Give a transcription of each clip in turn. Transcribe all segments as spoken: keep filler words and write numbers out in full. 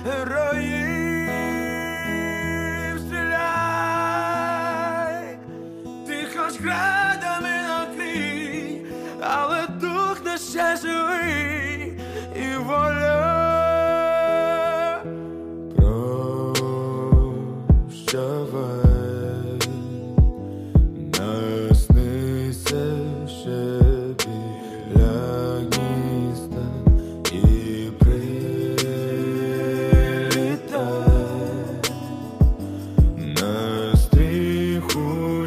героїв стріляй. Ти хоч градами накрий, але дух наш ще живий і воля. Прощавай, наснися ще біля гнізда і прилітай на стріху,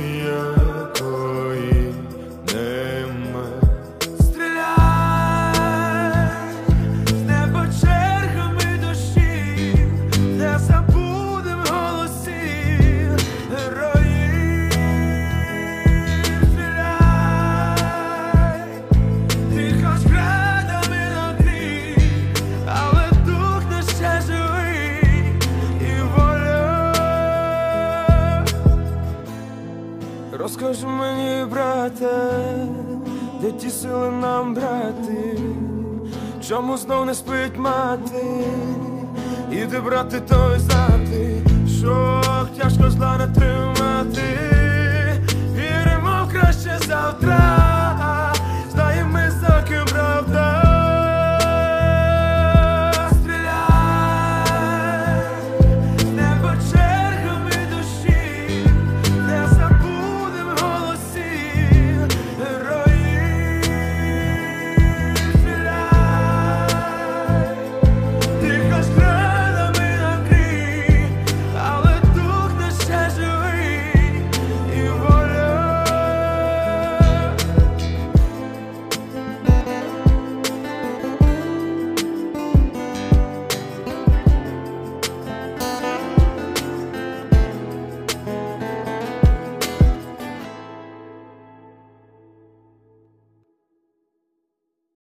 якої нема. Стріляй з неба чергами дощів, де забудем голосів героїв. Стріляй, ти хоч градами накрий, але дух наш ще живий і воля. Розкажи мені, брате, де ті сили нам брати, чому знов не спить мати, і де брати той знати, що тяжко зла не тримати.